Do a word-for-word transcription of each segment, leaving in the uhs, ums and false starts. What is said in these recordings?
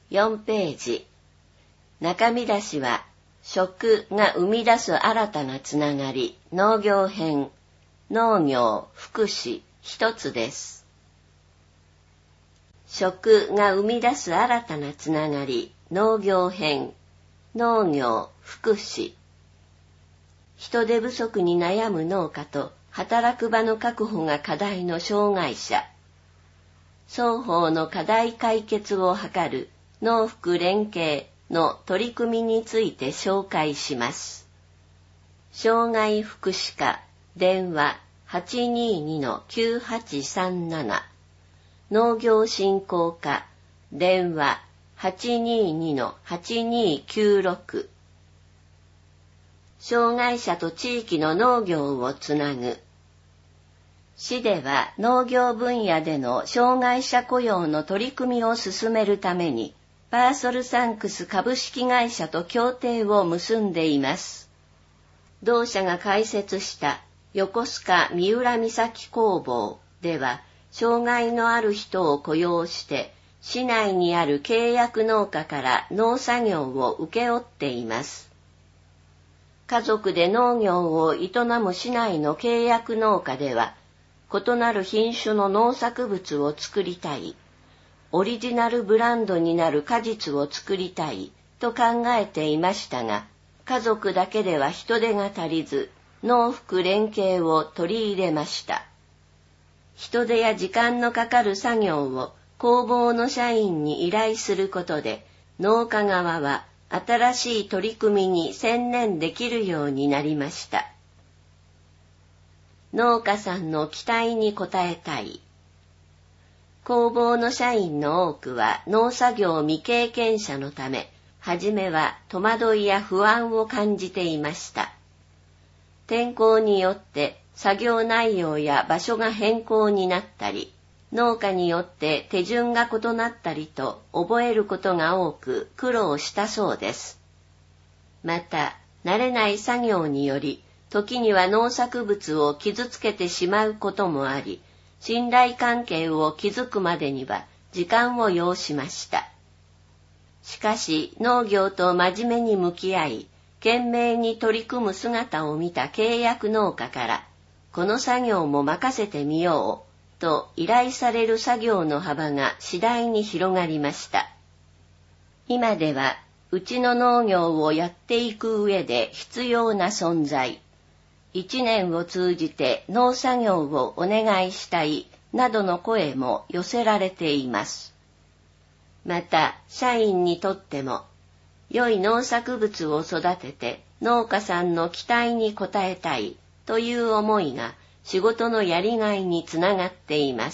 よんページ。中見出しは、食が生み出す新たなつながり、農業編、農業、福祉、一つです。食が生み出す新たなつながり、農業編、農業、福祉。人手不足に悩む農家と働く場の確保が課題の障害者。双方の課題解決を図る農福連携の取り組みについて紹介します。障害福祉課電話 はちにーにのきゅうはちさんなな 農業振興課電話 はちにーにのはちにーきゅうろく 障害者と地域の農業をつなぐ。市では農業分野での障害者雇用の取り組みを進めるためにパーソルサンクス株式会社と協定を結んでいます。同社が開設した横須賀三浦岬工房では障害のある人を雇用して市内にある契約農家から農作業を請け負っています。家族で農業を営む市内の契約農家では異なる品種の農作物を作りたい、オリジナルブランドになる果実を作りたいと考えていましたが、家族だけでは人手が足りず、農福連携を取り入れました。人手や時間のかかる作業を工房の社員に依頼することで、農家側は新しい取り組みに専念できるようになりました。農家さんの期待に応えたい。工房の社員の多くは農作業未経験者のため、はじめは戸惑いや不安を感じていました。天候によって作業内容や場所が変更になったり、農家によって手順が異なったりと覚えることが多く苦労したそうです。また、慣れない作業により、時には農作物を傷つけてしまうこともあり、信頼関係を築くまでには時間を要しました。しかし農業と真面目に向き合い、懸命に取り組む姿を見た契約農家から、この作業も任せてみようと依頼される作業の幅が次第に広がりました。今ではうちの農業をやっていく上で必要な存在。一年を通じて農作業をお願いしたいなどの声も寄せられています。また、社員にとっても、良い農作物を育てて農家さんの期待に応えたいという思いが仕事のやりがいにつながっています。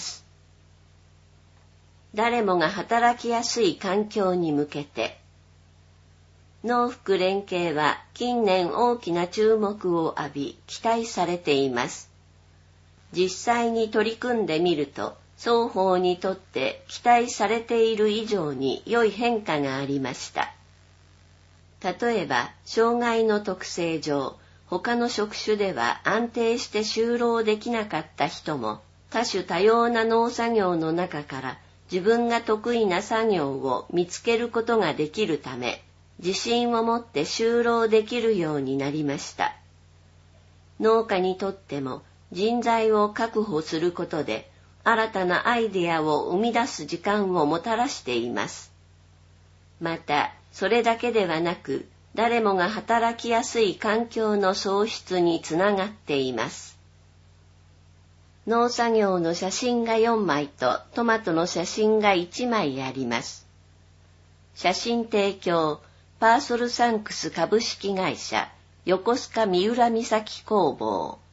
誰もが働きやすい環境に向けて、農福連携は近年大きな注目を浴び期待されています。実際に取り組んでみると双方にとって期待されている以上に良い変化がありました。例えば障害の特性上、他の職種では安定して就労できなかった人も多種多様な農作業の中から自分が得意な作業を見つけることができるため、自信を持って就労できるようになりました。農家にとっても人材を確保することで新たなアイデアを生み出す時間をもたらしています。また、それだけではなく、誰もが働きやすい環境の創出につながっています。農作業の写真がよんまいとトマトの写真がいちまいあります。写真提供、パーソルサンクス株式会社横須賀三浦岬工房。